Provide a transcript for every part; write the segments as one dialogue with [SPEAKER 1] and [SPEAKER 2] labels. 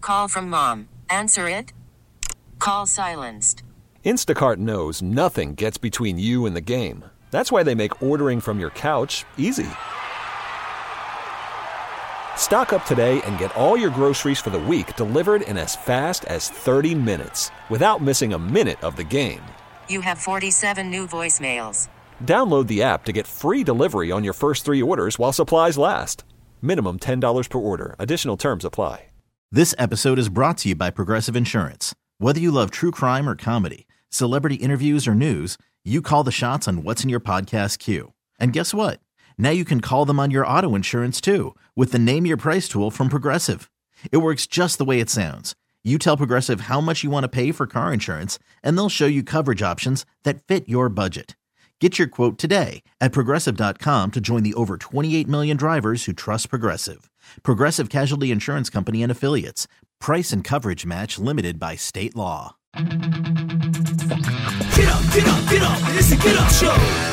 [SPEAKER 1] Call from mom. Answer it. Call silenced.
[SPEAKER 2] Instacart knows nothing gets between you and the game. That's why they make ordering from your couch easy. Stock up today and get all your groceries for the week delivered in as fast as 30 minutes without missing a minute of the game.
[SPEAKER 1] You have 47 new voicemails.
[SPEAKER 2] Download the app to get free delivery on your first 3 orders while supplies last. Minimum $10 per order. Additional terms apply.
[SPEAKER 3] This episode is brought to you by Progressive Insurance. Whether you love true crime or comedy, celebrity interviews or news, you call the shots on what's in your podcast queue. And guess what? Now you can call them on your auto insurance too with the Name Your Price tool from Progressive. It works just the way it sounds. You tell Progressive how much you want to pay for car insurance, and they'll show you coverage options that fit your budget. Get your quote today at Progressive.com to join the over 28 million drivers who trust Progressive. Progressive Casualty Insurance Company and Affiliates. Price and coverage match limited by state law.
[SPEAKER 4] Get up, get up, get up. It's the Get Up Show.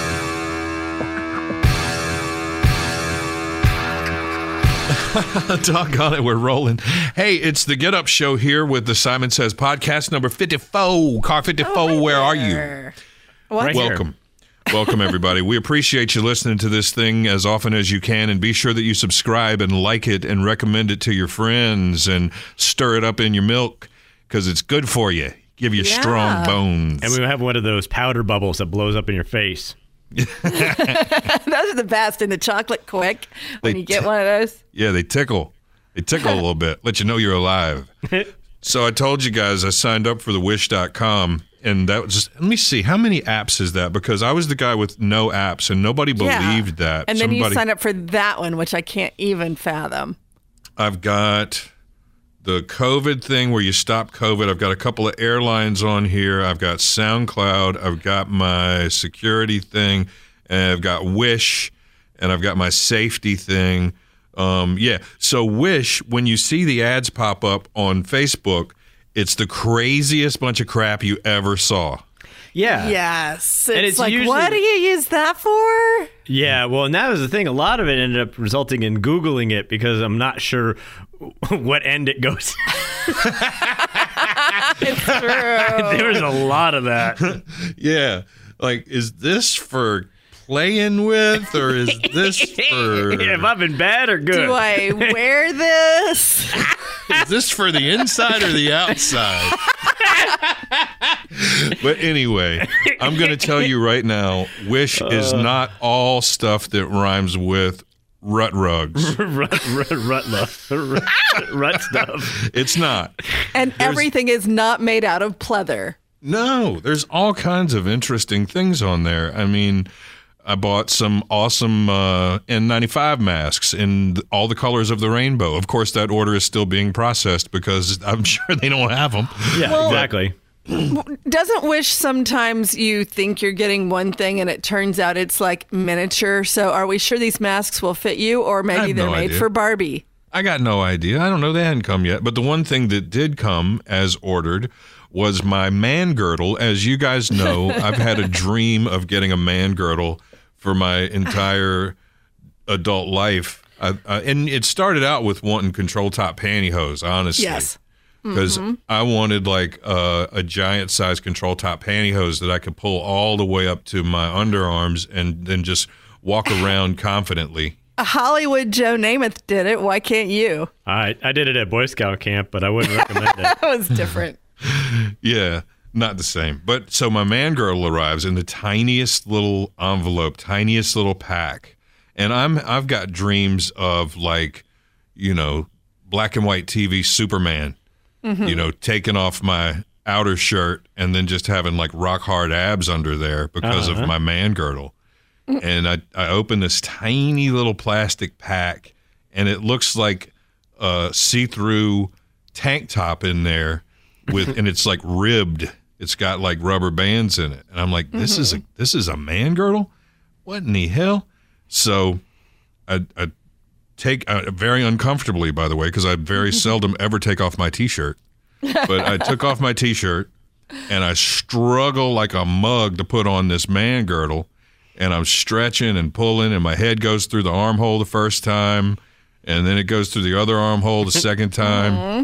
[SPEAKER 5] Doggone it, we're rolling. Hey, it's the Get Up Show here with the Simon Says podcast number 54. Car 54, where are you?
[SPEAKER 6] Right
[SPEAKER 5] Welcome.
[SPEAKER 6] Here.
[SPEAKER 5] Welcome, everybody. We appreciate you listening to this thing as often as you can, and be sure that you subscribe and like it and recommend it to your friends and stir it up in your milk because it's good for you. Give you strong bones.
[SPEAKER 6] And we have one of those powder bubbles that blows up in your face.
[SPEAKER 7] Those are the best in the chocolate quick when you get one of those.
[SPEAKER 5] Yeah, they tickle. They tickle a little bit, let you know you're alive. So I told you guys I signed up for the Wish.com. And that was just, let me see, how many apps is that? Because I was the guy with no apps, and nobody believed that.
[SPEAKER 7] And then you signed up for that one, which I can't even fathom.
[SPEAKER 5] I've got the COVID thing where you stop COVID. I've got a couple of airlines on here. I've got SoundCloud. I've got my security thing. And I've got Wish. And I've got my safety thing. So Wish, when you see the ads pop up on Facebook, it's the craziest bunch of crap you ever saw.
[SPEAKER 6] Yeah.
[SPEAKER 7] Yes.
[SPEAKER 6] And
[SPEAKER 7] It's like,
[SPEAKER 6] usually,
[SPEAKER 7] what do you use that for?
[SPEAKER 6] Yeah, well, and that was the thing. A lot of it ended up resulting in Googling it because I'm not sure what end it goes.
[SPEAKER 7] It's true.
[SPEAKER 6] There was a lot of that.
[SPEAKER 5] Yeah. Like, is this for playing with, or is this for...
[SPEAKER 6] Have I been bad or good?
[SPEAKER 7] Do I wear this?
[SPEAKER 5] Is this for the inside or the outside? But anyway, I'm going to tell you right now, Wish is not all stuff that rhymes with rut rugs.
[SPEAKER 6] Rut stuff.
[SPEAKER 5] It's not.
[SPEAKER 7] And everything is not made out of pleather.
[SPEAKER 5] No, there's all kinds of interesting things on there. I mean, I bought some awesome N95 masks in all the colors of the rainbow. Of course, that order is still being processed because I'm sure they don't have them.
[SPEAKER 6] Yeah, exactly.
[SPEAKER 7] Doesn't Wish sometimes you think you're getting one thing and it turns out it's like miniature? So are we sure these masks will fit you, or maybe they're made for Barbie?
[SPEAKER 5] I got no idea. I don't know. They hadn't come yet. But the one thing that did come as ordered was my man girdle. As you guys know, I've had a dream of getting a man girdle for my entire adult life. And it started out with wanting control top pantyhose, honestly.
[SPEAKER 7] Yes.
[SPEAKER 5] Because I wanted like a giant size control top pantyhose that I could pull all the way up to my underarms and then just walk around confidently.
[SPEAKER 7] Hollywood Joe Namath did it. Why can't you?
[SPEAKER 6] I did it at Boy Scout camp, but I wouldn't recommend it.
[SPEAKER 7] That was different.
[SPEAKER 5] Yeah, not the same. But so my man girdle arrives in the tiniest little envelope, tiniest little pack. And I've got dreams of, like, you know, black and white TV Superman, you know, taking off my outer shirt and then just having like rock hard abs under there because of my man girdle. And I open this tiny little plastic pack and it looks like a see-through tank top in there with, and it's like ribbed. It's got like rubber bands in it. And I'm like, this is a man girdle? What in the hell? So I take, very uncomfortably, by the way, because I very seldom ever take off my T-shirt. But I took off my T-shirt, and I struggle like a mug to put on this man girdle. And I'm stretching and pulling, and my head goes through the armhole the first time, and then it goes through the other armhole the second time.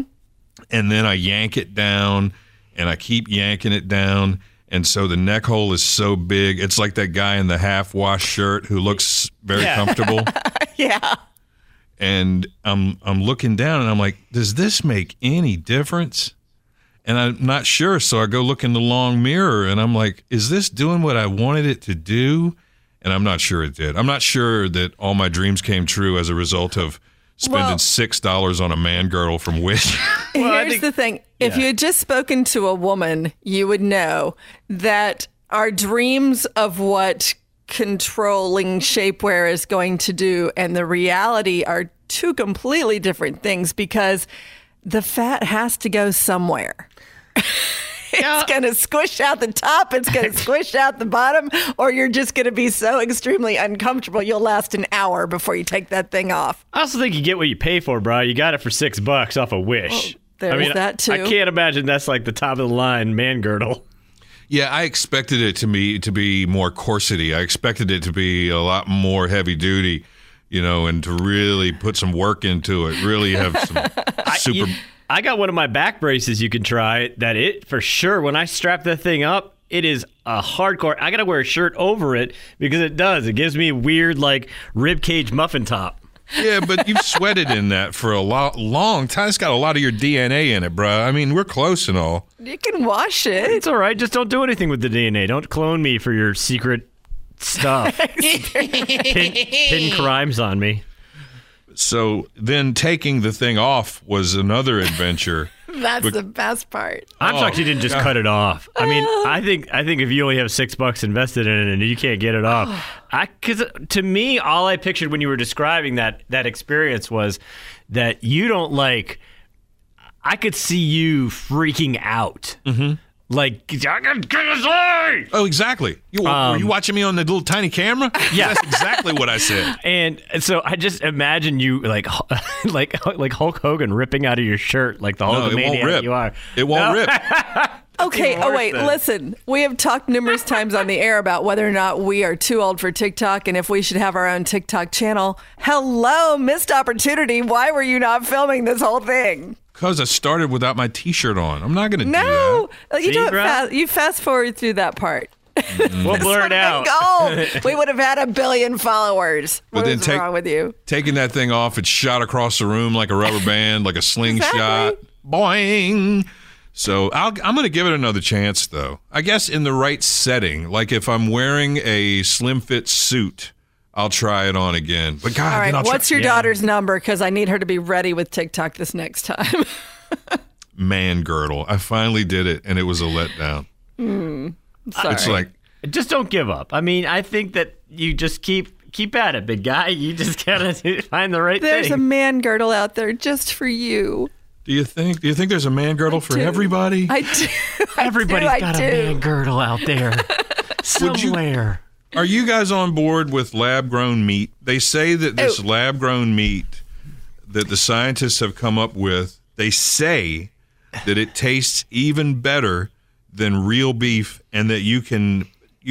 [SPEAKER 5] and then I yank it down, and I keep yanking it down, and so the neck hole is so big. It's like that guy in the half-wash shirt who looks very comfortable.
[SPEAKER 7] Yeah.
[SPEAKER 5] And I'm looking down, and I'm like, does this make any difference? And I'm not sure, so I go look in the long mirror, and I'm like, is this doing what I wanted it to do? And I'm not sure it did. I'm not sure that all my dreams came true as a result of spending $6 on a man girdle from Wish.
[SPEAKER 7] Here's the thing. If you had just spoken to a woman, you would know that our dreams of what controlling shapewear is going to do and the reality are two completely different things, because the fat has to go somewhere. It's going to squish out the top, it's going to squish out the bottom, or you're just going to be so extremely uncomfortable you'll last an hour before you take that thing off.
[SPEAKER 6] I also think you get what you pay for, bro. You got it for $6 off a Wish.
[SPEAKER 7] Well, there's that too.
[SPEAKER 6] I can't imagine that's like the top of the line man girdle.
[SPEAKER 5] Yeah, I expected it to be more corsety. I expected it to be a lot more heavy duty, and to really put some work into it. Really have some super.
[SPEAKER 6] I got one of my back braces you can try that it for sure. When I strap that thing up, it is a hardcore. I got to wear a shirt over it because it gives me a weird like rib cage muffin top.
[SPEAKER 5] Yeah, but you've sweated in that for a long time. It's got a lot of your DNA in it, bro. I mean, we're close and all.
[SPEAKER 7] You can wash it.
[SPEAKER 6] It's all right. Just don't do anything with the DNA. Don't clone me for your secret stuff. Pin crimes on me.
[SPEAKER 5] So then taking the thing off was another adventure.
[SPEAKER 7] That's the best part.
[SPEAKER 6] I'm shocked you didn't just cut it off. I mean, I think if you only have $6 invested in it and you can't get it off, because to me, all I pictured when you were describing that experience was that you don't like. I could see you freaking out. Mm-hmm. Like, I can get his eye!
[SPEAKER 5] Oh, exactly. Were you watching me on the little tiny camera?
[SPEAKER 6] Yeah.
[SPEAKER 5] That's exactly what I said.
[SPEAKER 6] And so I just imagine you like Hulk Hogan ripping out of your shirt like the Hulkamaniac you are.
[SPEAKER 5] It won't rip.
[SPEAKER 7] Okay, wait, listen. We have talked numerous times on the air about whether or not we are too old for TikTok and if we should have our own TikTok channel. Hello, missed opportunity. Why were you not filming this whole thing?
[SPEAKER 5] Because I started without my T-shirt on. I'm not going to do that.
[SPEAKER 7] No, you do it fast. You fast forward through that part.
[SPEAKER 6] We'll blur it out.
[SPEAKER 7] We would have had 1 billion followers. What is wrong with you?
[SPEAKER 5] Taking that thing off, it shot across the room like a rubber band, like a slingshot. Exactly. Boing. So I'm going to give it another chance, though. I guess in the right setting. Like if I'm wearing a slim fit suit, I'll try it on again. But God,
[SPEAKER 7] all right, what's your daughter's number? Because I need her to be ready with TikTok this next time.
[SPEAKER 5] Man girdle. I finally did it, and it was a letdown.
[SPEAKER 7] Sorry.
[SPEAKER 5] It's like,
[SPEAKER 6] just don't give up. I mean, I think that you just keep at it, big guy. You just gotta find the right thing.
[SPEAKER 7] There's a man girdle out there just for you.
[SPEAKER 5] Do you think there's a man girdle for everybody?
[SPEAKER 7] I do.
[SPEAKER 6] Everybody's got a man girdle out there somewhere.
[SPEAKER 5] Are you guys on board with lab-grown meat? They say that this lab-grown meat that the scientists have come up with, they say that it tastes even better than real beef, and that you can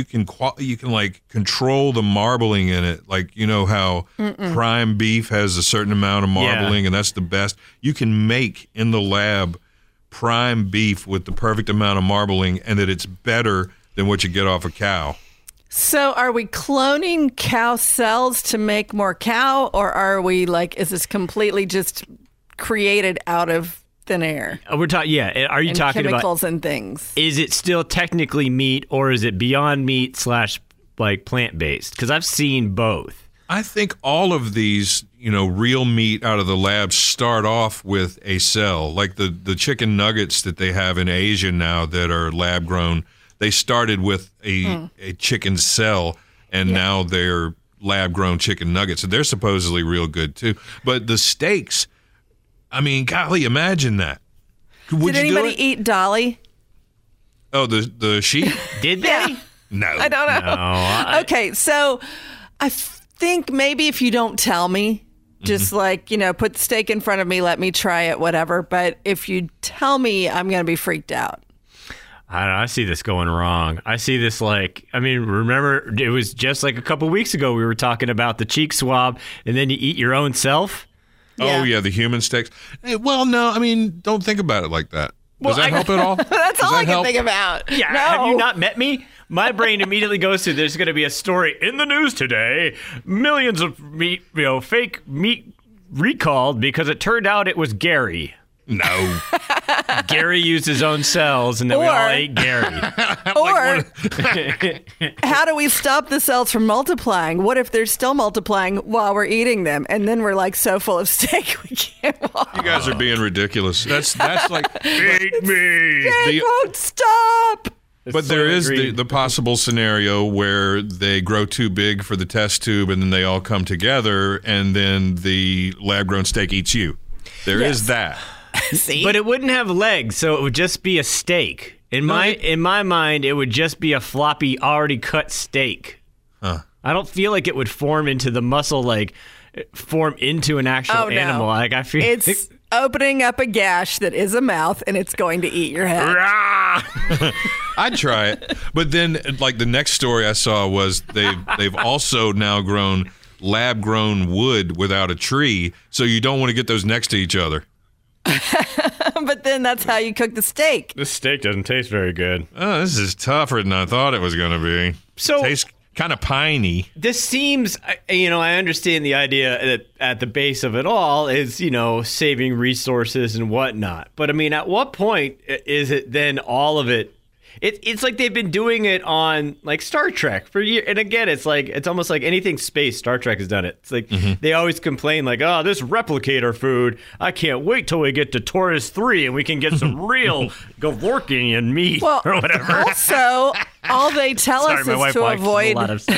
[SPEAKER 5] like control the marbling in it. Like, you know how prime beef has a certain amount of marbling, and that's the best. You can make in the lab prime beef with the perfect amount of marbling, and that it's better than what you get off a cow.
[SPEAKER 7] So are we cloning cow cells to make more cow, or are we like, is this completely just created out of thin air?
[SPEAKER 6] We're talking, Are you talking about
[SPEAKER 7] chemicals and things?
[SPEAKER 6] Is it still technically meat, or is it Beyond Meat / like plant-based? Because I've seen both.
[SPEAKER 5] I think all of these, real meat out of the lab start off with a cell, like the chicken nuggets that they have in Asia now that are lab grown. They started with a chicken cell, and now they're lab-grown chicken nuggets. So they're supposedly real good, too. But the steaks, I mean, golly, imagine that.
[SPEAKER 7] Did anybody eat Dolly?
[SPEAKER 5] Oh, the sheep?
[SPEAKER 6] Did they?
[SPEAKER 7] Yeah.
[SPEAKER 5] No.
[SPEAKER 7] I don't know. Okay, so I think maybe if you don't tell me, just put the steak in front of me, let me try it, whatever. But if you tell me, I'm going to be freaked out.
[SPEAKER 6] I don't know. I see this going wrong. I see this remember, it was just like a couple weeks ago we were talking about the cheek swab, and then you eat your own self.
[SPEAKER 5] Oh, yeah, the human steaks. Well, no, I mean, don't think about it like that. Does that help at all?
[SPEAKER 7] That's all I can think about.
[SPEAKER 6] Yeah,
[SPEAKER 7] no.
[SPEAKER 6] Have you not met me? My brain immediately goes to there's going to be a story in the news today. Millions of meat, fake meat recalled because it turned out it was Gary.
[SPEAKER 5] No.
[SPEAKER 6] Gary used his own cells, and then we all ate Gary.
[SPEAKER 7] Or how do we stop the cells from multiplying? What if they're still multiplying while we're eating them, and then we're like so full of steak we can't walk?
[SPEAKER 5] You guys are being ridiculous. That's like eat me.
[SPEAKER 7] They won't stop.
[SPEAKER 5] But there is the possible scenario where they grow too big for the test tube, and then they all come together, and then the lab-grown steak eats you. There is that.
[SPEAKER 7] See?
[SPEAKER 6] But it wouldn't have legs, so it would just be a steak. In my mind, it would just be a floppy, already cut steak.
[SPEAKER 5] Huh.
[SPEAKER 6] I don't feel like it would form into the muscle, like form into an actual animal. Like I feel
[SPEAKER 7] it's opening up a gash that is a mouth, and it's going to eat your head.
[SPEAKER 5] I'd try it. But then, like, the next story I saw was they've also now grown lab-grown wood without a tree, so you don't want to get those next to each other.
[SPEAKER 7] But then that's how you cook the steak.
[SPEAKER 6] This steak doesn't taste very good.
[SPEAKER 5] Oh, this is tougher than I thought it was going to be.
[SPEAKER 6] So
[SPEAKER 5] tastes kind of piney.
[SPEAKER 6] This seems, I understand the idea that at the base of it all is, saving resources and whatnot. But I mean, at what point is it then all of it? It's like they've been doing it on like Star Trek for years. And again, it's almost like anything space, Star Trek has done it. It's like they always complain like, oh, this replicator food, I can't wait till we get to Taurus 3 and we can get some real Gavorkian meat or whatever.
[SPEAKER 7] Also, all they tell us is to avoid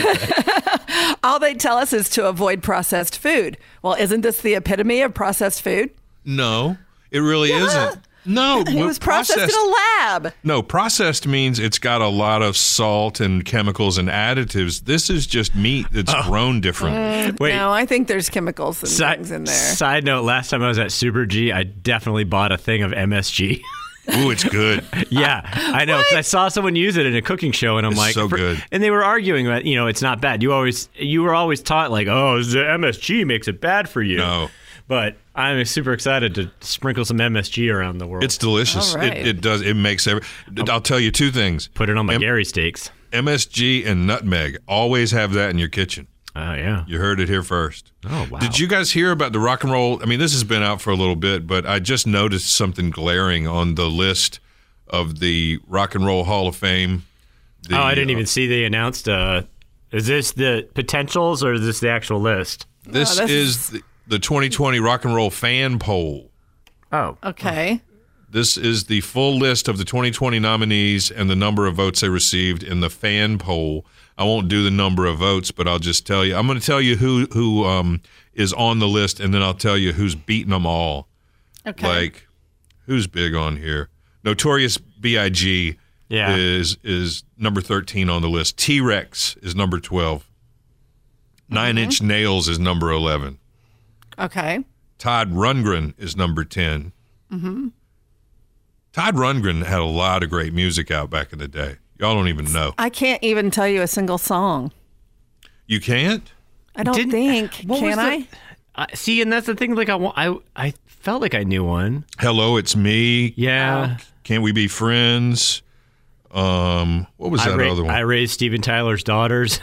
[SPEAKER 7] all they tell us is to avoid processed food. Well, isn't this the epitome of processed food?
[SPEAKER 5] No, it really isn't. No,
[SPEAKER 7] it was processed in a lab.
[SPEAKER 5] No, processed means it's got a lot of salt and chemicals and additives. This is just meat that's grown differently.
[SPEAKER 6] Wait.
[SPEAKER 7] No, I think there's chemicals and things in there.
[SPEAKER 6] Side note, last time I was at Super G, I definitely bought a thing of MSG.
[SPEAKER 5] Ooh, it's good.
[SPEAKER 6] Yeah, I know, because I saw someone use it in a cooking show, and I'm like,
[SPEAKER 5] so good.
[SPEAKER 6] And they were arguing that, it's not bad. You were always taught like, oh, the MSG makes it bad for you.
[SPEAKER 5] No.
[SPEAKER 6] But I'm super excited to sprinkle some MSG around the world.
[SPEAKER 5] It's delicious.
[SPEAKER 7] All right.
[SPEAKER 5] It does. It makes I'll tell you two things.
[SPEAKER 6] Put it on my Gary steaks.
[SPEAKER 5] MSG and nutmeg. Always have that in your kitchen.
[SPEAKER 6] Oh, yeah.
[SPEAKER 5] You heard it here first.
[SPEAKER 6] Oh, wow.
[SPEAKER 5] Did you guys hear about the rock and roll? I mean, this has been out for a little bit, but I just noticed something glaring on the list of the Rock and Roll Hall of Fame.
[SPEAKER 6] I didn't even see they announced. Is this the potentials or is this the actual list?
[SPEAKER 5] This is the 2020 Rock and Roll Fan Poll.
[SPEAKER 6] Oh.
[SPEAKER 7] Okay.
[SPEAKER 5] This is the full list of the 2020 nominees and the number of votes they received in the fan poll. I won't do the number of votes, but I'll just tell you. I'm going to tell you who is on the list, and then I'll tell you who's beaten them all.
[SPEAKER 7] Okay.
[SPEAKER 5] Like, who's big on here? Notorious B.I.G. is number 13 on the list. T-Rex is number 12. Nine Inch Nails is number 11.
[SPEAKER 7] Okay.
[SPEAKER 5] Todd Rundgren is number 10. Mm-hmm. Todd Rundgren had a lot of great music out back in the day. Y'all don't even know.
[SPEAKER 7] I can't even tell you a single song.
[SPEAKER 5] You can't?
[SPEAKER 7] I don't think. Can I?
[SPEAKER 6] See, and that's the thing. Like, I felt like I knew one.
[SPEAKER 5] Hello, It's Me.
[SPEAKER 6] Yeah.
[SPEAKER 5] Can't We Be Friends? What was that other one?
[SPEAKER 6] I Raised Steven Tyler's Daughters.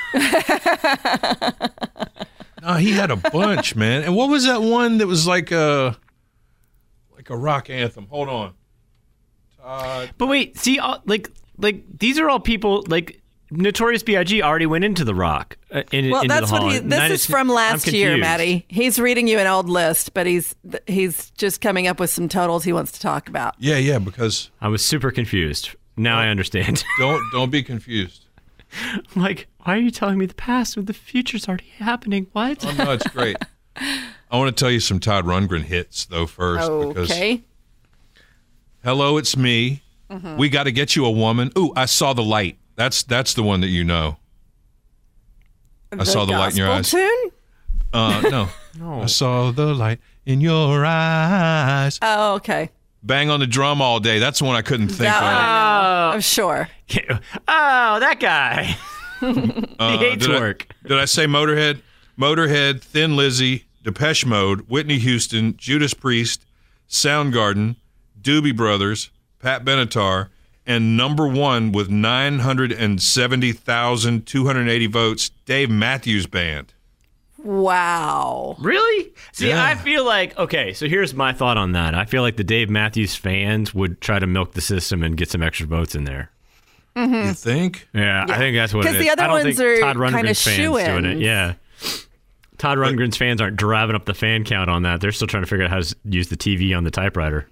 [SPEAKER 5] No, he had a bunch, man. And what was that one that was like a rock anthem? Hold on.
[SPEAKER 6] But wait, see, like these are all people like Notorious B.I.G. already went into the rock. Into
[SPEAKER 7] that's
[SPEAKER 6] the Hall.
[SPEAKER 7] what this is from last year, Maddie. He's reading you an old list, but he's just coming up with some totals he wants to talk about.
[SPEAKER 5] Yeah, because
[SPEAKER 6] I was super confused. Now I understand.
[SPEAKER 5] don't be confused.
[SPEAKER 6] I'm like, why are you telling me the past when the future's already happening? What?
[SPEAKER 5] Oh no, it's great. I want to tell you some Todd Rundgren hits though first.
[SPEAKER 7] Okay.
[SPEAKER 5] Because Hello, It's Me. Mm-hmm. We Got to Get You a Woman. Ooh, I Saw the Light. That's the one that you know. I saw the light in your eyes.
[SPEAKER 7] Tune?
[SPEAKER 5] No. I saw the light in your eyes.
[SPEAKER 7] Oh, okay.
[SPEAKER 5] Bang on the Drum All Day. That's the one I couldn't think
[SPEAKER 7] That
[SPEAKER 5] of.
[SPEAKER 7] one I know. I'm sure.
[SPEAKER 6] Oh, that guy. He hates work.
[SPEAKER 5] Did I say Motorhead? Motorhead, Thin Lizzy, Depeche Mode, Whitney Houston, Judas Priest, Soundgarden, Doobie Brothers, Pat Benatar, and number one with 970,280 votes, Dave Matthews Band.
[SPEAKER 7] Wow.
[SPEAKER 6] Really? See,
[SPEAKER 5] Yeah.
[SPEAKER 6] I feel like, okay, so here's my thought on that. I feel like the Dave Matthews fans would try to milk the system and get some extra votes in there.
[SPEAKER 5] You think?
[SPEAKER 6] Yeah, I think that's what it is.
[SPEAKER 7] Because the other
[SPEAKER 6] I don't
[SPEAKER 7] ones
[SPEAKER 6] think
[SPEAKER 7] are
[SPEAKER 6] Todd
[SPEAKER 7] kinda
[SPEAKER 6] Rundgren's fans doing it.
[SPEAKER 7] shoo-ins.
[SPEAKER 6] Yeah. Todd Rundgren's fans aren't driving up the fan count on that. They're still trying to figure out how to use the TV on the typewriter.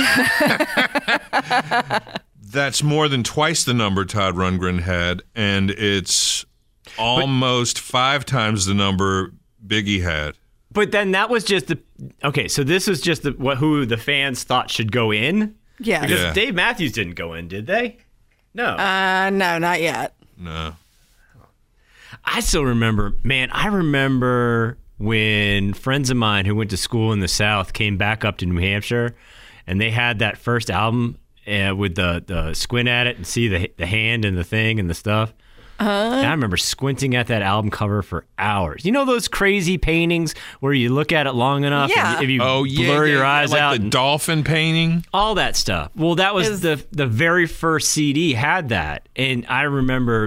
[SPEAKER 5] That's more than twice the number Todd Rundgren had, and it's almost 5 times the number Biggie had.
[SPEAKER 6] But then that was just the okay. So this was just who the fans thought should go in.
[SPEAKER 7] Yeah.
[SPEAKER 6] Because
[SPEAKER 5] Yeah.
[SPEAKER 6] Dave Matthews didn't go in, did they? No.
[SPEAKER 7] No, not yet.
[SPEAKER 5] No.
[SPEAKER 6] I still remember, man. I remember when friends of mine who went to school in the South came back up to New Hampshire, and they had that first album with the squint at it and see the hand and the thing and the stuff. And I remember squinting at that album cover for hours. You know those crazy paintings where you look at it long enough
[SPEAKER 7] Yeah.
[SPEAKER 6] and if you blur your eyes
[SPEAKER 5] like
[SPEAKER 6] out
[SPEAKER 5] the
[SPEAKER 6] and
[SPEAKER 5] dolphin painting.
[SPEAKER 6] all that stuff. Well, that was the very first CD had that. And I remember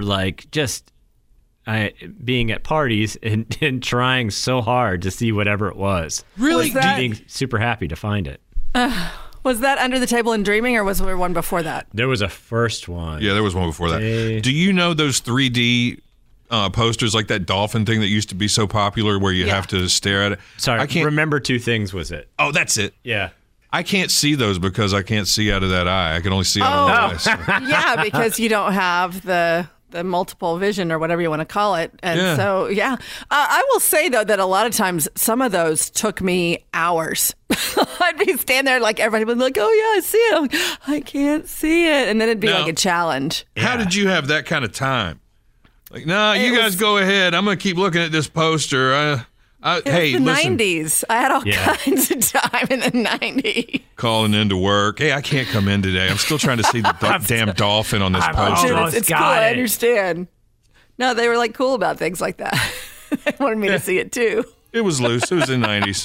[SPEAKER 6] being at parties and trying so hard to see whatever it was.
[SPEAKER 5] Really?
[SPEAKER 7] Was that-
[SPEAKER 6] Being super happy to find it.
[SPEAKER 7] Was that Under the Table and Dreaming, or was there one before that?
[SPEAKER 6] There was a first one.
[SPEAKER 5] Yeah, there was one before that.
[SPEAKER 6] Hey.
[SPEAKER 5] Do you know those 3D posters like that dolphin thing that used to be so popular where you
[SPEAKER 7] Yeah.
[SPEAKER 5] have to stare at it?
[SPEAKER 6] Sorry,
[SPEAKER 5] I can't.
[SPEAKER 6] remember two things was it?
[SPEAKER 5] Oh, that's it.
[SPEAKER 6] Yeah.
[SPEAKER 5] I can't see those because I can't see out of that eye. I can only see out of one eye. So-
[SPEAKER 7] Yeah, because you don't have the multiple vision or whatever you want to call it. And
[SPEAKER 5] Yeah.
[SPEAKER 7] so, yeah. I will say, though, that a lot of times some of those took me hours. I'd be standing there like everybody would be like, oh, yeah, I see it. I'm like, I can't see it. And then it'd be
[SPEAKER 5] Now-
[SPEAKER 7] like a challenge.
[SPEAKER 5] How did you have that kind of time? Like, nah, you guys go ahead. I'm going to keep looking at this poster. Hey,
[SPEAKER 7] the
[SPEAKER 5] listen,
[SPEAKER 7] 90s. I had all
[SPEAKER 6] Yeah.
[SPEAKER 7] kinds of time in the 90s.
[SPEAKER 5] calling into work. Hey, I can't come in today. I'm still trying to see the damn dolphin on this poster.
[SPEAKER 6] almost
[SPEAKER 7] It's
[SPEAKER 6] got
[SPEAKER 7] cool. I
[SPEAKER 6] it.
[SPEAKER 7] understand. No, they were like cool about things like that. They wanted me to see it too.
[SPEAKER 5] It was loose. It was in the 90s.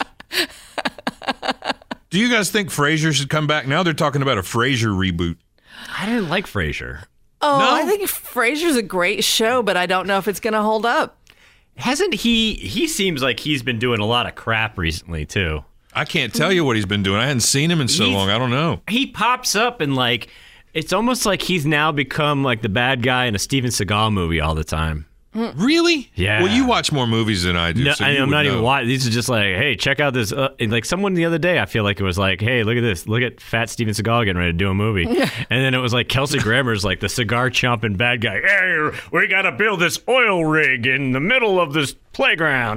[SPEAKER 5] Do you guys think Frasier should come back? Now they're talking about a Frasier reboot.
[SPEAKER 6] I didn't like Frasier.
[SPEAKER 7] Oh,
[SPEAKER 5] No?
[SPEAKER 7] I think Frasier's a great show, but I don't know if it's going to hold up.
[SPEAKER 6] Hasn't he seems like he's been doing a lot of crap recently too.
[SPEAKER 5] I can't tell you what he's been doing. I hadn't seen him in so
[SPEAKER 6] He's-
[SPEAKER 5] long. I don't know.
[SPEAKER 6] He pops up and it's almost like he's now become like the bad guy in a Steven Seagal movie all the time.
[SPEAKER 5] Really?
[SPEAKER 6] Yeah.
[SPEAKER 5] Well, you watch more movies than I do.
[SPEAKER 6] No,
[SPEAKER 5] so you
[SPEAKER 6] I'm
[SPEAKER 5] would
[SPEAKER 6] not even
[SPEAKER 5] know.
[SPEAKER 6] watching. These are just like, hey, check out this. And like someone the other day, I feel like it was like, hey, look at this. Look at fat Steven Seagal getting ready to do a movie. And then it was like Kelsey Grammer's like the cigar chomping bad guy. Hey, we got to build this oil rig in the middle of this playground.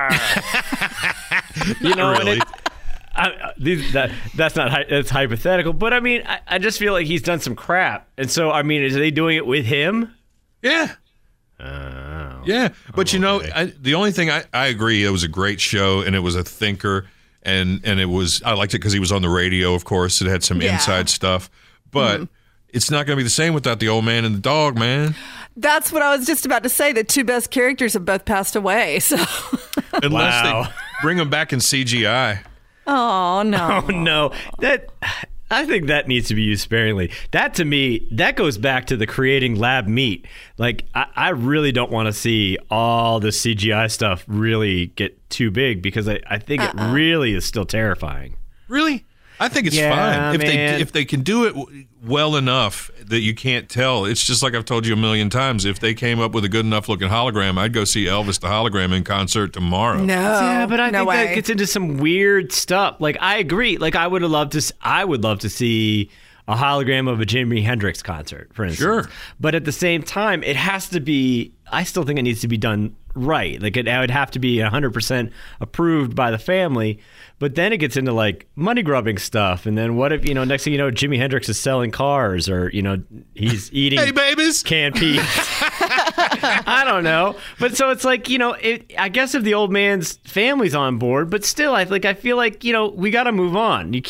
[SPEAKER 6] You know,
[SPEAKER 5] Really?
[SPEAKER 6] that's not that's hypothetical, but I mean, I just feel like he's done some crap, and so I mean, is they doing it with him?
[SPEAKER 5] Yeah. Yeah. But you know, the only thing I agree, it was a great show and it was a thinker and it was, I liked it because he was on the radio, of course. It had some
[SPEAKER 7] Yeah.
[SPEAKER 5] inside stuff, but it's not going to be the same without the old man and the dog, man.
[SPEAKER 7] That's what I was just about to say. The two best characters have both passed away. So,
[SPEAKER 5] Unless
[SPEAKER 6] Wow.
[SPEAKER 5] they bring him back in CGI.
[SPEAKER 7] oh no.
[SPEAKER 6] Oh no, I think that needs to be used sparingly. That to me, that goes back to the creating lab meat. Like I really don't want to see all the CGI stuff really get too big because I think it really is still terrifying.
[SPEAKER 5] Really? I think it's
[SPEAKER 6] Yeah,
[SPEAKER 5] fine
[SPEAKER 6] man.
[SPEAKER 5] if they can do it well enough that you can't tell. It's just like I've told you a million times. If they came up with a good enough looking hologram, I'd go see Elvis the hologram in concert tomorrow.
[SPEAKER 7] No.
[SPEAKER 6] Yeah, but I
[SPEAKER 7] no
[SPEAKER 6] think
[SPEAKER 7] way.
[SPEAKER 6] that gets into some weird stuff. Like I agree. Like I would love to see a hologram of a Jimi Hendrix concert, for instance.
[SPEAKER 5] Sure.
[SPEAKER 6] But at the same time, it has to be. I still think it needs to be done right. Like it would have to be 100% approved by the family. But then it gets into like money grubbing stuff. And then what if, next thing you know, Jimi Hendrix is selling cars or, he's eating
[SPEAKER 5] Hey, babies.
[SPEAKER 6] canned peas. I don't know. But so it's like, I guess if the old man's family's on board, but still, I feel like, we got to move on. You can't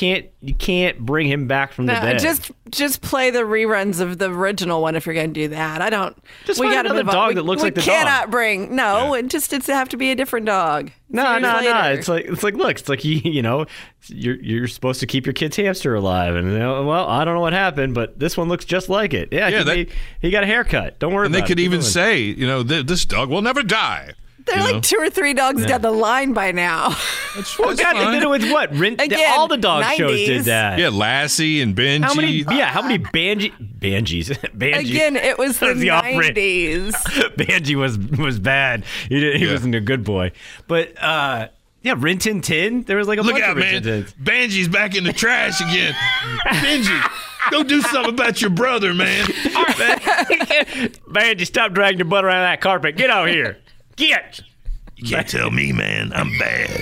[SPEAKER 6] bring him back from the dead.
[SPEAKER 7] Just play the reruns of the original one if you're going to do that. I don't.
[SPEAKER 6] Just find another dog that looks like the dog.
[SPEAKER 7] We cannot bring. No, it's have to be a different dog.
[SPEAKER 6] No. It's like look, it's like you're supposed to keep your kid's hamster alive, and well, I don't know what happened, but this one looks just like it. Yeah, he got a haircut. Don't worry about it.
[SPEAKER 5] And they could even say, this dog will never die.
[SPEAKER 7] They're like 2 or 3 dogs down the line by now.
[SPEAKER 5] That's
[SPEAKER 6] God, they did it with what?
[SPEAKER 7] Again,
[SPEAKER 6] all the dog
[SPEAKER 7] 90s.
[SPEAKER 6] shows did that.
[SPEAKER 5] Yeah, Lassie and Benji.
[SPEAKER 6] How many Banjis?
[SPEAKER 7] Again, it was the 90s.
[SPEAKER 6] Banji was bad. He wasn't a good boy. But Rin Tin Tin. There was like a
[SPEAKER 5] Look
[SPEAKER 6] bunch
[SPEAKER 5] out,
[SPEAKER 6] of Rin
[SPEAKER 5] man!
[SPEAKER 6] Tin Tins.
[SPEAKER 5] Banji's back in the trash again. Benji, go do something about your brother, man.
[SPEAKER 6] Banji, stop dragging your butt around that carpet. Get out here. Get!
[SPEAKER 4] You can't tell me, man. I'm bad.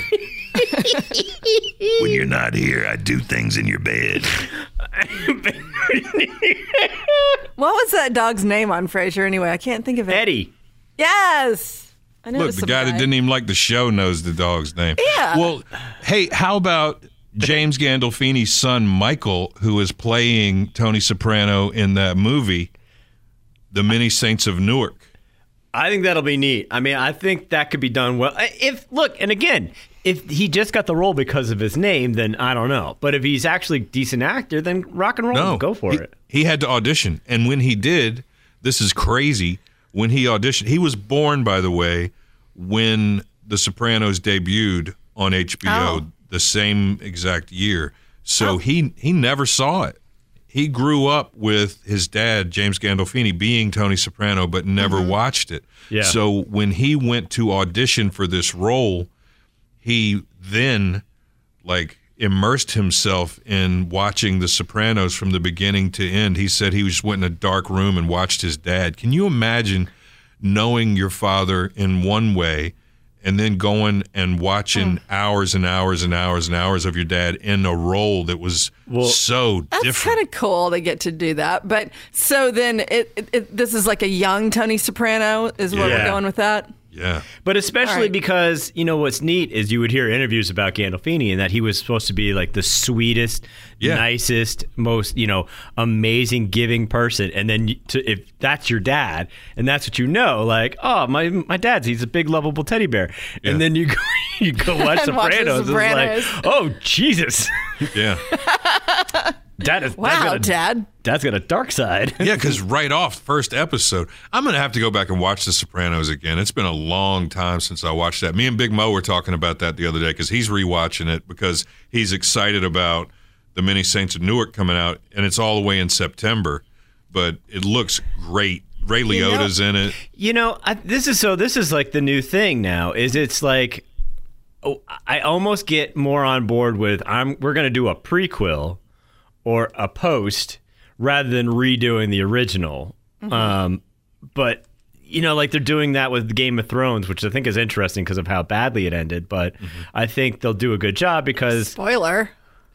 [SPEAKER 4] When you're not here, I do things in your bed.
[SPEAKER 7] What was that dog's name on Frasier anyway? I can't think of it.
[SPEAKER 6] Eddie.
[SPEAKER 7] Yes. I know.
[SPEAKER 5] Look, the guy that didn't even like the show knows the dog's name.
[SPEAKER 7] Yeah.
[SPEAKER 5] Well, hey, how about James Gandolfini's son, Michael, who is playing Tony Soprano in that movie, The Many Saints of Newark?
[SPEAKER 6] I think that'll be neat. I mean, I think that could be done well. If he just got the role because of his name, then I don't know. But if he's actually a decent actor, then rock and roll, go for it.
[SPEAKER 5] He had to audition. And when he did, this is crazy, when he auditioned, he was born, by the way, when The Sopranos debuted on HBO the same exact year. So he never saw it. He grew up with his dad, James Gandolfini, being Tony Soprano, but never watched it.
[SPEAKER 6] Yeah.
[SPEAKER 5] So when he went to audition for this role, he then immersed himself in watching The Sopranos from the beginning to end. He said he just went in a dark room and watched his dad. Can you imagine knowing your father in one way and then going and watching hours and hours and hours and hours of your dad in a role that was so different?
[SPEAKER 7] That's kind of cool to get to do that. But so then this is like a young Tony Soprano is what we're going with that?
[SPEAKER 5] Yeah.
[SPEAKER 6] But especially because, what's neat is you would hear interviews about Gandolfini and that he was supposed to be like the sweetest, nicest, most, amazing giving person. And then if that's your dad and that's what my dad's, he's a big lovable teddy bear. Yeah. And then you go watch Sopranos. It's like, oh, Jesus.
[SPEAKER 5] Yeah.
[SPEAKER 6] Dad. Dad's got a dark side.
[SPEAKER 5] Yeah, because right off first episode, I'm going to have to go back and watch The Sopranos again. It's been a long time since I watched that. Me and Big Mo were talking about that the other day because he's rewatching it because he's excited about The Many Saints of Newark coming out, and it's all the way in September. But it looks great. Ray Liotta's in it.
[SPEAKER 6] This is like the new thing now. Is it's like I almost get more on board with we're going to do a prequel or a post rather than redoing the original. But, they're doing that with Game of Thrones, which I think is interesting because of how badly it ended. But I think they'll do a good job because...
[SPEAKER 7] Spoiler.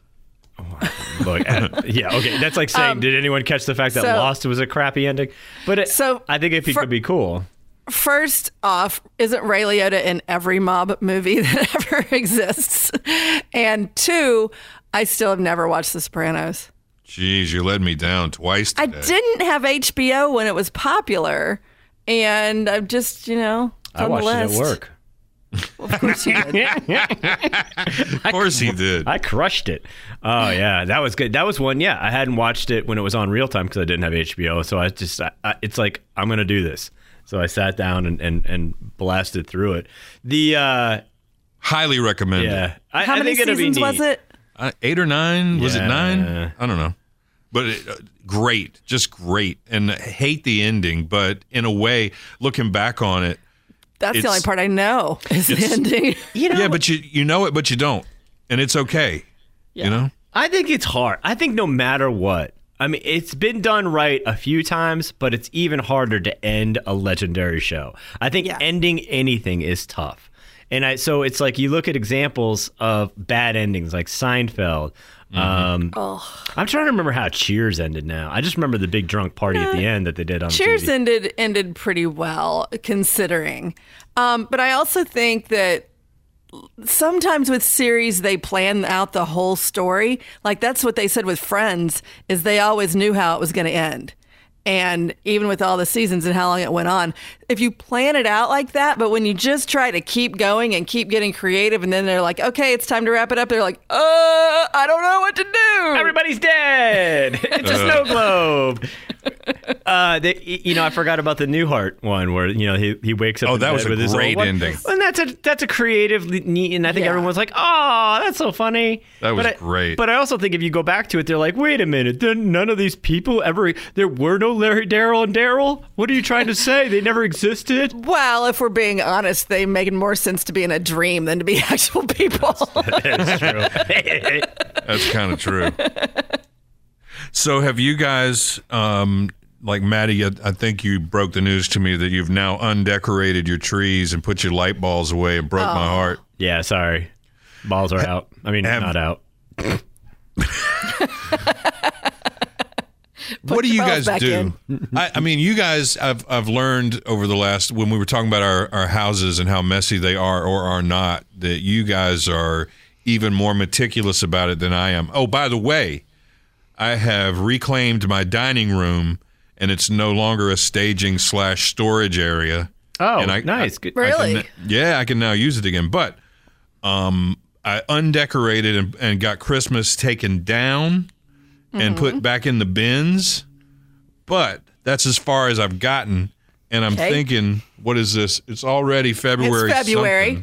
[SPEAKER 6] Look, okay. That's like saying, did anyone catch the fact that Lost was a crappy ending? But I think if he could be cool.
[SPEAKER 7] First off, isn't Ray Liotta in every mob movie that ever exists? And 2, I still have never watched The Sopranos.
[SPEAKER 5] Jeez, you let me down twice today.
[SPEAKER 7] I didn't have HBO when it was popular, and I've just,
[SPEAKER 6] I watched it at work.
[SPEAKER 7] Well, of course you did.
[SPEAKER 5] Of course he did.
[SPEAKER 6] I crushed it. Oh, yeah. That was good. That was one, I hadn't watched it when it was on real time because I didn't have HBO, so it's like, I'm going to do this. So I sat down and blasted through it.
[SPEAKER 5] Highly recommended.
[SPEAKER 6] Yeah.
[SPEAKER 7] How many seasons was it?
[SPEAKER 5] 8 or 9? Was it 9? I don't know. But great. Just great. And I hate the ending, but in a way, looking back on it,
[SPEAKER 7] that's the only part I know is the ending.
[SPEAKER 5] Yeah, but you know it, but you don't. And it's okay.
[SPEAKER 7] Yeah.
[SPEAKER 6] I think it's hard. I think no matter what, I mean, it's been done right a few times, but it's even harder to end a legendary show. I think ending anything is tough. And so it's like you look at examples of bad endings like Seinfeld. I'm trying to remember how Cheers ended now. I just remember the big drunk party at the end that they did on
[SPEAKER 7] Cheers
[SPEAKER 6] TV.
[SPEAKER 7] ended pretty well considering. But I also think that sometimes with series, they plan out the whole story. Like that's what they said with Friends, is they always knew how it was going to end. And even with all the seasons and how long it went on, if you plan it out like that, but when you just try to keep going and keep getting creative, and then they're like, okay, it's time to wrap it up. They're like, I don't know what to do.
[SPEAKER 6] Everybody's dead. It's a snow globe. I forgot about the Newhart one where he wakes up.
[SPEAKER 5] Oh,
[SPEAKER 6] in
[SPEAKER 5] that
[SPEAKER 6] bed
[SPEAKER 5] was a
[SPEAKER 6] with his
[SPEAKER 5] great
[SPEAKER 6] old
[SPEAKER 5] ending.
[SPEAKER 6] And that's a creative, neat, and I think everyone was like, "Oh, that's so funny."
[SPEAKER 5] That was great.
[SPEAKER 6] But I also think if you go back to it, they're like, "Wait a minute, none of these people ever. There were no Larry, Daryl, and Daryl. What are you trying to say? They never existed."
[SPEAKER 7] Well, if we're being honest, they make more sense to be in a dream than to be actual people.
[SPEAKER 6] That's true.
[SPEAKER 5] That's kind of true. So have you guys, like Maddie, I think you broke the news to me that you've now undecorated your trees and put your light balls away and broke my heart.
[SPEAKER 6] Yeah, sorry. Balls are out. I mean, not out.
[SPEAKER 5] What do you guys
[SPEAKER 7] back
[SPEAKER 5] do? I mean, you guys, I've learned over the last, when we were talking about our houses and how messy they are or are not, that you guys are even more meticulous about it than I am. Oh, by the way, I have reclaimed my dining room, and it's no longer a staging/storage area.
[SPEAKER 6] Oh,
[SPEAKER 5] and
[SPEAKER 6] nice. Good.
[SPEAKER 7] Really?
[SPEAKER 5] I can now use it again. But I undecorated and got Christmas taken down and put back in the bins. But that's as far as I've gotten. And I'm thinking, what is this? It's already February.
[SPEAKER 7] It's February.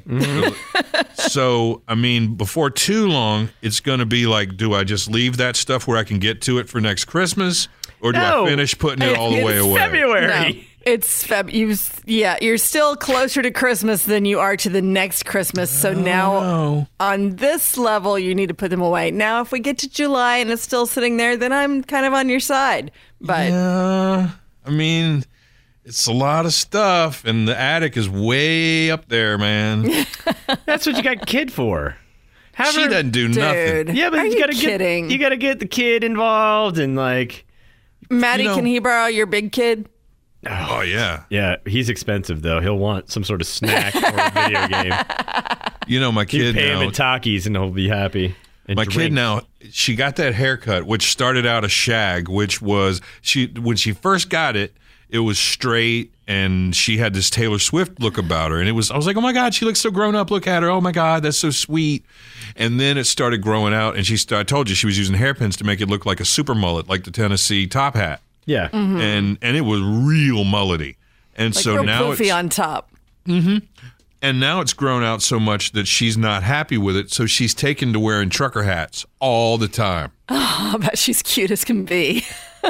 [SPEAKER 5] So, I mean, before too long, it's going to be like, do I just leave that stuff where I can get to it for next Christmas? Or do I finish putting it all the way away?
[SPEAKER 6] February.
[SPEAKER 7] No, it's you're still closer to Christmas than you are to the next Christmas. So now on this level, you need to put them away. Now, if we get to July and it's still sitting there, then I'm kind of on your side. But
[SPEAKER 5] I mean, it's a lot of stuff, and the attic is way up there, man.
[SPEAKER 6] That's what you got kid for.
[SPEAKER 5] She doesn't do nothing.
[SPEAKER 6] Yeah, but
[SPEAKER 7] are
[SPEAKER 6] you
[SPEAKER 7] you
[SPEAKER 6] gotta
[SPEAKER 7] kidding?
[SPEAKER 6] You got to get the kid involved and like.
[SPEAKER 7] Maddie, can he borrow your big kid?
[SPEAKER 5] Oh, yeah.
[SPEAKER 6] Yeah, he's expensive though. He'll want some sort of snack or a video game.
[SPEAKER 5] You know, my
[SPEAKER 6] You
[SPEAKER 5] kid
[SPEAKER 6] pay him
[SPEAKER 5] now.
[SPEAKER 6] in Takis and he'll be happy. And
[SPEAKER 5] My kid
[SPEAKER 6] drinks.
[SPEAKER 5] now, she got that haircut, which started out a shag, which was when she first got it, it was straight, and she had this Taylor Swift look about her, and I was like, oh my God, she looks so grown up. Look at her. Oh my God, that's so sweet. And then it started growing out, and I told you she was using hairpins to make it look like a super mullet, like the Tennessee top hat,
[SPEAKER 6] Yeah.
[SPEAKER 5] and it was real mullety. And
[SPEAKER 7] Like
[SPEAKER 5] so
[SPEAKER 7] real
[SPEAKER 5] now
[SPEAKER 7] poofy on top.
[SPEAKER 5] And now it's grown out so much that she's not happy with it, so she's taken to wearing trucker hats all the time.
[SPEAKER 7] Oh, I bet she's cute as can be.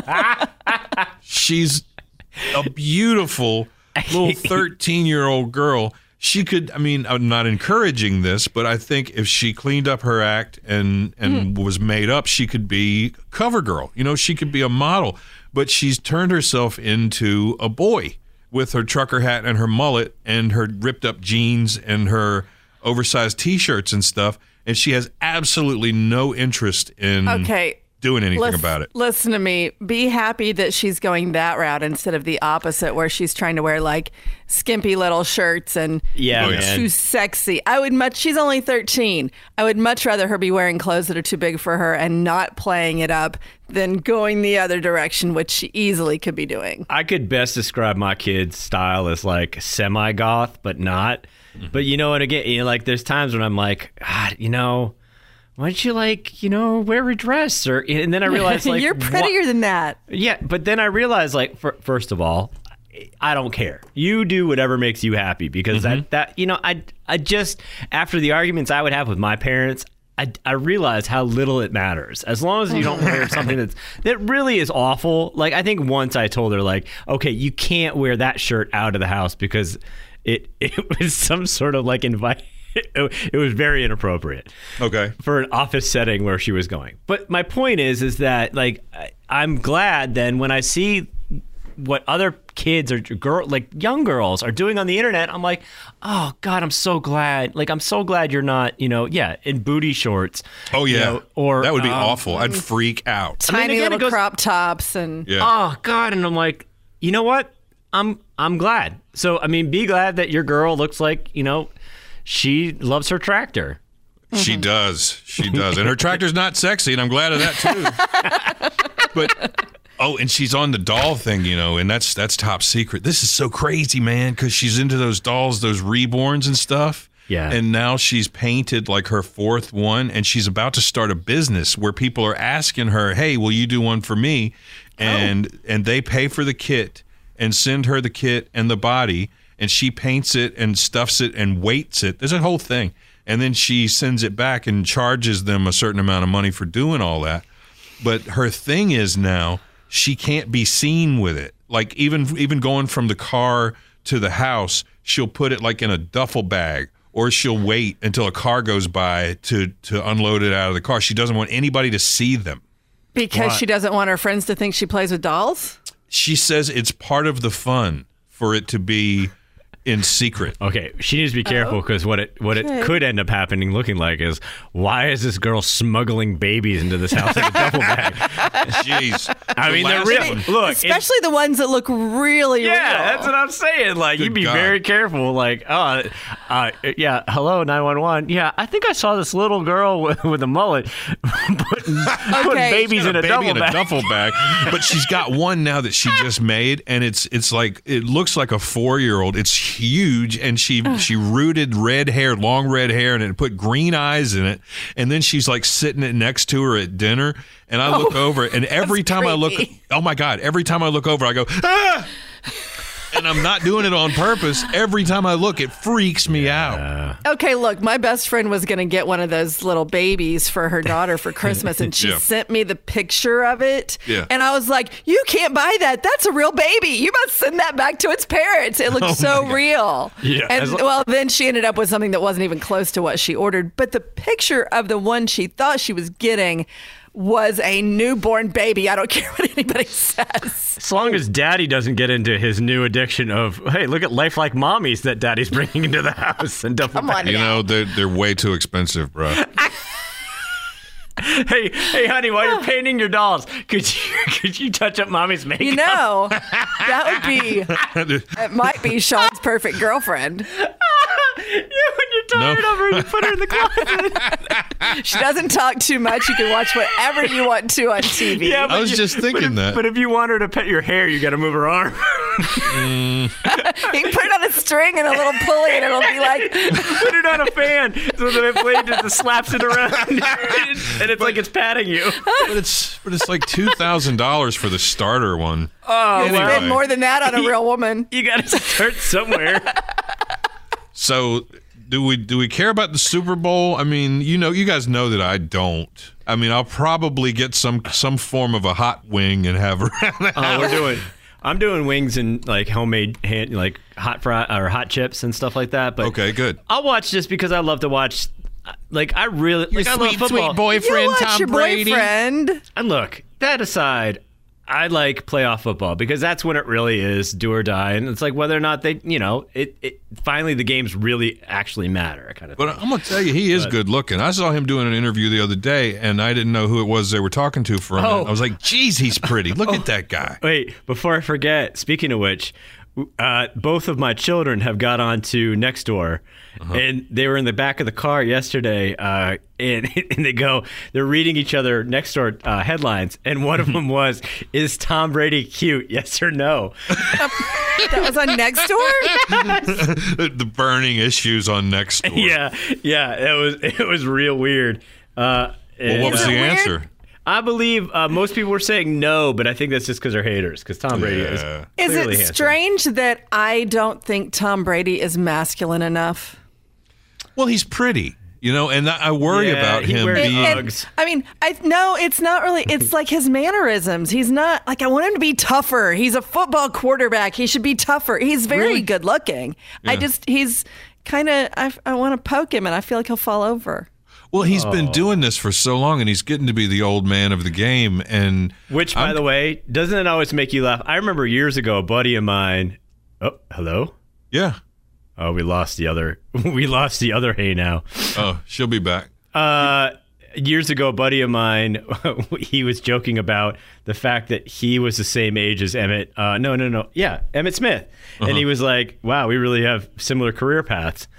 [SPEAKER 5] She's a beautiful little 13-year-old girl. She could, I mean, I'm not encouraging this, but I think if she cleaned up her act and was made up, she could be cover girl. You know, she could be a model. But she's turned herself into a boy with her trucker hat and her mullet and her ripped up jeans and her oversized T-shirts and stuff. And she has absolutely no interest in doing anything about it.
[SPEAKER 7] Listen to me. Be happy that she's going that route instead of the opposite, where she's trying to wear like skimpy little shirts and
[SPEAKER 6] Yeah,
[SPEAKER 7] be
[SPEAKER 6] man.
[SPEAKER 7] too sexy. She's only 13. I would much rather her be wearing clothes that are too big for her and not playing it up than going the other direction, which she easily could be doing.
[SPEAKER 6] I could best describe my kid's style as like semi-goth, but not. But you know what? Again, like there's times when I'm like, God, why don't you wear a dress? And then I realize like
[SPEAKER 7] You're prettier than that.
[SPEAKER 6] Yeah, but then I realize like first of all, I don't care. You do whatever makes you happy because I just after the arguments I would have with my parents, I realize how little it matters. As long as you don't wear something that really is awful. Like I think once I told her like, okay, you can't wear that shirt out of the house because it was some sort of like invite. It was very inappropriate.
[SPEAKER 5] Okay.
[SPEAKER 6] For an office setting where she was going. But my point is that like I'm glad then when I see what other kids or young girls are doing on the internet, I'm like, oh God, I'm so glad. Like I'm so glad you're not, in booty shorts.
[SPEAKER 5] Oh yeah.
[SPEAKER 6] Or
[SPEAKER 5] that would be awful. I'd freak out.
[SPEAKER 7] Tiny
[SPEAKER 6] again,
[SPEAKER 7] little crop tops and
[SPEAKER 5] Yeah.
[SPEAKER 6] Oh God, and I'm like, you know what? I'm glad. So I mean, be glad that your girl looks like, she loves her tractor.
[SPEAKER 5] She does. She does. And her tractor's not sexy, and I'm glad of that, too. But, and she's on the doll thing, and that's top secret. This is so crazy, man, because she's into those dolls, those reborns and stuff.
[SPEAKER 6] Yeah.
[SPEAKER 5] And now she's painted like her fourth one, and she's about to start a business where people are asking her, hey, will you do one for me? And they pay for the kit and send her the kit and the body, and she paints it and stuffs it and weights it. There's a whole thing. And then she sends it back and charges them a certain amount of money for doing all that. But her thing is now she can't be seen with it. Like even going from the car to the house, she'll put it like in a duffel bag, or she'll wait until a car goes by to unload it out of the car. She doesn't want anybody to see them.
[SPEAKER 7] Because she doesn't want her friends to think she plays with dolls?
[SPEAKER 5] She says it's part of the fun for it to be in secret.
[SPEAKER 6] Okay, she needs to be careful because what it could end up happening, looking like, is why is this girl smuggling babies into this house in a duffel bag?
[SPEAKER 5] Jeez,
[SPEAKER 6] I mean, they're real. Look,
[SPEAKER 7] especially the ones that look really real.
[SPEAKER 6] That's what I'm saying. Like, you'd be very careful. Like, yeah, hello 911. Yeah, I think I saw this little girl with a mullet putting babies in a duffel bag.
[SPEAKER 5] But she's got one now that she just made, and it's like, it looks like a 4-year-old. It's huge, and she rooted long red hair, and it put green eyes in it, and then she's like sitting it next to her at dinner, and I look over, and every time I look, oh my God, every time I look over, I go, ah! And I'm not doing it on purpose. Every time I look, it freaks me out.
[SPEAKER 7] Okay, look, my best friend was going to get one of those little babies for her daughter for Christmas, and she sent me the picture of it.
[SPEAKER 5] Yeah.
[SPEAKER 7] And I was like, you can't buy that. That's a real baby. You must send that back to its parents. It looks so real.
[SPEAKER 6] Yeah.
[SPEAKER 7] And then she ended up with something that wasn't even close to what she ordered. But the picture of the one she thought she was getting was a newborn baby. I don't care what anybody says.
[SPEAKER 6] As long as Daddy doesn't get into his new addiction of, hey, look at lifelike mommies that Daddy's bringing into the house and duffel bags.
[SPEAKER 5] They're way too expensive, bro.
[SPEAKER 6] Hey, honey, while you're painting your dolls, could you touch up Mommy's makeup?
[SPEAKER 7] It might be Sean's perfect girlfriend.
[SPEAKER 6] When you're tired of her, you put her in the closet.
[SPEAKER 7] She doesn't talk too much. You can watch whatever you want to on TV.
[SPEAKER 6] Yeah,
[SPEAKER 5] I was just thinking that.
[SPEAKER 6] But if you want her to pet your hair, you got to move her arm.
[SPEAKER 7] You can put it on a string and a little pulley, and it'll be like...
[SPEAKER 6] Put it on a fan so the blade just slaps it around, and it's like it's patting you.
[SPEAKER 5] But it's like $2,000 for the starter one.
[SPEAKER 7] Oh, anyway. Spend more than that on a real woman.
[SPEAKER 6] You got to start somewhere.
[SPEAKER 5] So, do we care about the Super Bowl? I mean, you guys know that I don't. I mean, I'll probably get some form of a hot wing and have around the house.
[SPEAKER 6] I'm doing wings and like homemade like hot fry or hot chips and stuff like that. But
[SPEAKER 5] okay, good.
[SPEAKER 6] I'll watch just because I love to watch. Like, I really
[SPEAKER 5] your
[SPEAKER 6] I love football.
[SPEAKER 5] Sweet boyfriend,
[SPEAKER 7] you watch
[SPEAKER 5] Tom
[SPEAKER 7] your
[SPEAKER 5] Brady.
[SPEAKER 7] Boyfriend.
[SPEAKER 6] And look, that aside, I like playoff football because that's when it really is do or die, and it's like whether or not they, it finally the games really actually matter, kind of.
[SPEAKER 5] But I'm gonna tell you, he is good looking. I saw him doing an interview the other day, and I didn't know who it was they were talking to for a minute. I was like, "Geez, he's pretty. Look at that guy."
[SPEAKER 6] Wait, before I forget, speaking of which, both of my children have got on to Nextdoor. And they were in the back of the car yesterday, and they're reading each other Nextdoor headlines, and one of them was, "Is Tom Brady cute? Yes or no?"
[SPEAKER 7] That was on Nextdoor?
[SPEAKER 5] The burning issues on Nextdoor.
[SPEAKER 6] Yeah, it was real weird.
[SPEAKER 5] What was the answer?
[SPEAKER 6] I believe most people were saying no, but I think that's just because they're haters, because Tom Brady is clearly
[SPEAKER 7] it
[SPEAKER 6] handsome.
[SPEAKER 7] Strange that I don't think Tom Brady is masculine enough?
[SPEAKER 5] Well, he's pretty, and I worry about him being...
[SPEAKER 7] No, it's not really. It's like his mannerisms. He's not, like, I want him to be tougher. He's a football quarterback. He should be tougher. He's very good looking. Yeah. He's kind of, I want to poke him, and I feel like he'll fall over.
[SPEAKER 5] Well, he's been doing this for so long, and he's getting to be the old man of the game. And
[SPEAKER 6] which, by the way, doesn't it always make you laugh? I remember years ago, a buddy of mine. Oh, hello?
[SPEAKER 5] Yeah.
[SPEAKER 6] Oh, we lost the other hey now.
[SPEAKER 5] Oh, she'll be back.
[SPEAKER 6] Years ago, a buddy of mine, he was joking about the fact that he was the same age as Emmett. Yeah, Emmitt Smith. And he was like, wow, we really have similar career paths.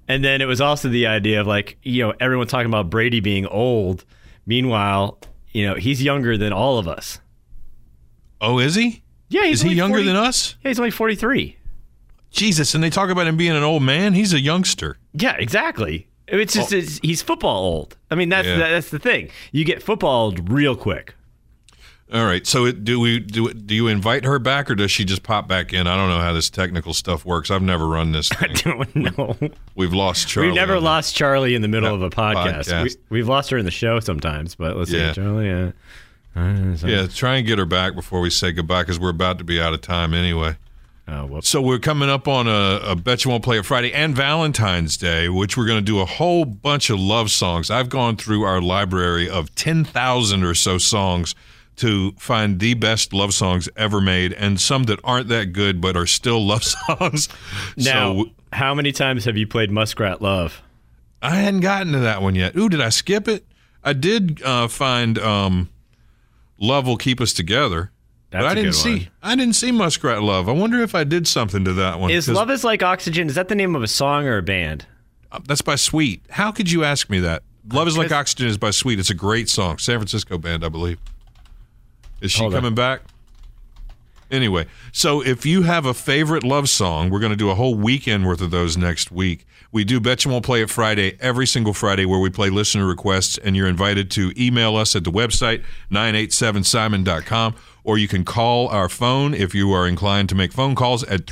[SPEAKER 6] And then it was also the idea of like, everyone talking about Brady being old. Meanwhile, he's younger than all of us.
[SPEAKER 5] Oh, is he?
[SPEAKER 6] Yeah,
[SPEAKER 5] is he younger than us?
[SPEAKER 6] Yeah, he's only 43.
[SPEAKER 5] Jesus, and they talk about him being an old man. He's a youngster.
[SPEAKER 6] Yeah, exactly. It's just he's football old. I mean, that's the thing. You get football old real quick.
[SPEAKER 5] All right. So do you invite her back, or does she just pop back in? I don't know how this technical stuff works. I've never run this thing.
[SPEAKER 6] I don't know.
[SPEAKER 5] We've lost Charlie.
[SPEAKER 6] We've never lost Charlie in the middle of a podcast. We've lost her in the show sometimes, but let's see, Charlie. Yeah,
[SPEAKER 5] try and get her back before we say goodbye, because we're about to be out of time anyway.
[SPEAKER 6] Oh, whoops.
[SPEAKER 5] So we're coming up on a Bet You Won't Play It Friday and Valentine's Day, which we're going to do a whole bunch of love songs. I've gone through our library of 10,000 or so songs to find the best love songs ever made, and some that aren't that good but are still love songs.
[SPEAKER 6] Now, how many times have you played Muskrat Love?
[SPEAKER 5] I hadn't gotten to that one yet. Ooh, did I skip it? I did find Love Will Keep Us Together.
[SPEAKER 6] That's
[SPEAKER 5] but I didn't see Muskrat Love. I wonder if I did something to that one.
[SPEAKER 6] Is Love Is Like Oxygen, is that the name of a song or a band?
[SPEAKER 5] That's by Sweet. How could you ask me that? Love Is Like Oxygen is by Sweet. It's a great song. San Francisco band, I believe. Is she coming back? Anyway, so if you have a favorite love song, we're going to do a whole weekend worth of those next week. We do Bet You Won't Play It Friday every single Friday, where we play listener requests, and you're invited to email us at the website, 987simon.com, or you can call our phone if you are inclined to make phone calls at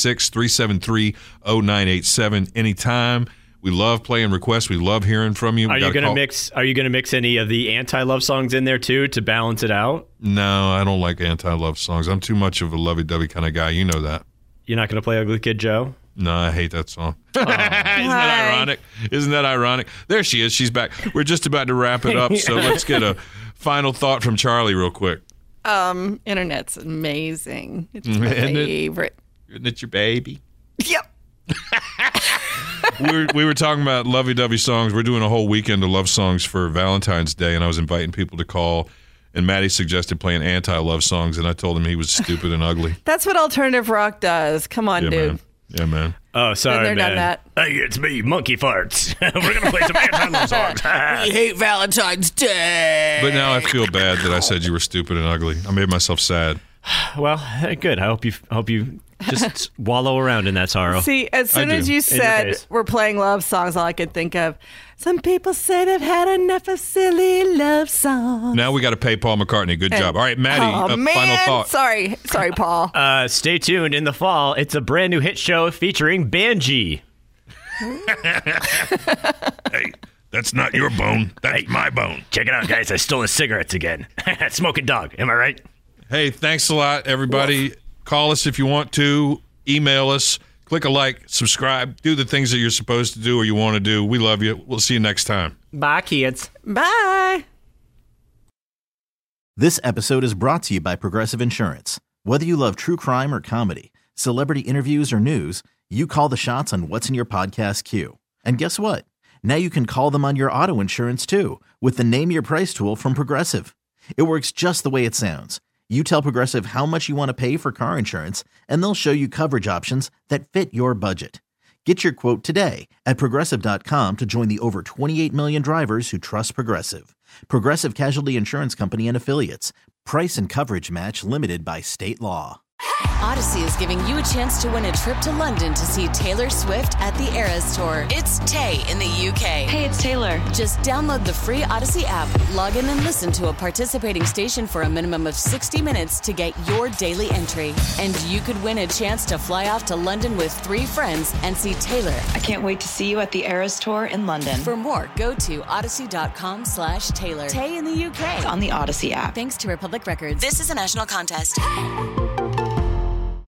[SPEAKER 5] 336-373-0987 anytime. We love playing requests. We love hearing from you.
[SPEAKER 6] Are you going to mix any of the anti-love songs in there too to balance it out?
[SPEAKER 5] No, I don't like anti-love songs. I'm too much of a lovey-dovey kind of guy. You know that.
[SPEAKER 6] You're not going to play Ugly Kid Joe?
[SPEAKER 5] No, I hate that song. Isn't that ironic? Isn't that ironic? There she is. She's back. We're just about to wrap it up, so let's get a final thought from Charlie real quick.
[SPEAKER 7] Internet's amazing. It's my favorite.
[SPEAKER 5] Isn't it your baby?
[SPEAKER 7] Yep.
[SPEAKER 5] We were talking about lovey-dovey songs. We're doing a whole weekend of love songs for Valentine's Day, and I was inviting people to call, and Maddie suggested playing anti-love songs, and I told him he was stupid and ugly.
[SPEAKER 7] That's what alternative rock does. Come on, dude.
[SPEAKER 5] Man. Yeah, man.
[SPEAKER 6] Oh, sorry,
[SPEAKER 7] man. Done that.
[SPEAKER 6] Hey, it's me, Monkey Farts. We're going to play some anti-love songs.
[SPEAKER 7] We hate Valentine's Day.
[SPEAKER 5] But now I feel bad that I said you were stupid and ugly. I made myself sad.
[SPEAKER 6] Well, good. I hope you just wallow around in that sorrow.
[SPEAKER 7] See, as soon as you said we're playing love songs, all I could think of, some people say they've had enough of silly love songs.
[SPEAKER 5] Now we got to pay Paul McCartney. Good job. All right, Maddie, final thought.
[SPEAKER 7] Sorry, Paul.
[SPEAKER 6] Stay tuned in the fall. It's a brand new hit show featuring Banji.
[SPEAKER 4] Hey, that's not your bone. That's my bone.
[SPEAKER 6] Check it out, guys. I stole his cigarettes again. Smoking dog. Am I right?
[SPEAKER 5] Hey, thanks a lot, everybody. Woof. Call us if you want to. Email us. Click a like. Subscribe. Do the things that you're supposed to do or you want to do. We love you. We'll see you next time.
[SPEAKER 6] Bye, kids.
[SPEAKER 7] Bye.
[SPEAKER 3] This episode is brought to you by Progressive Insurance. Whether you love true crime or comedy, celebrity interviews or news, you call the shots on what's in your podcast queue. And guess what? Now you can call them on your auto insurance too with the Name Your Price tool from Progressive. It works just the way it sounds. You tell Progressive how much you want to pay for car insurance, and they'll show you coverage options that fit your budget. Get your quote today at Progressive.com to join the over 28 million drivers who trust Progressive. Progressive Casualty Insurance Company and Affiliates. Price and coverage match limited by state law.
[SPEAKER 8] Odyssey is giving you a chance to win a trip to London to see Taylor Swift at the Eras Tour. It's Tay in the UK.
[SPEAKER 9] Hey, it's Taylor.
[SPEAKER 8] Just download the free Odyssey app, log in and listen to a participating station for a minimum of 60 minutes to get your daily entry. And you could win a chance to fly off to London with 3 friends and see Taylor.
[SPEAKER 9] I can't wait to see you at the Eras Tour in London.
[SPEAKER 8] For more, go to odyssey.com/Taylor. Tay in the UK.
[SPEAKER 9] It's on the Odyssey app.
[SPEAKER 8] Thanks to Republic Records. This is a national contest.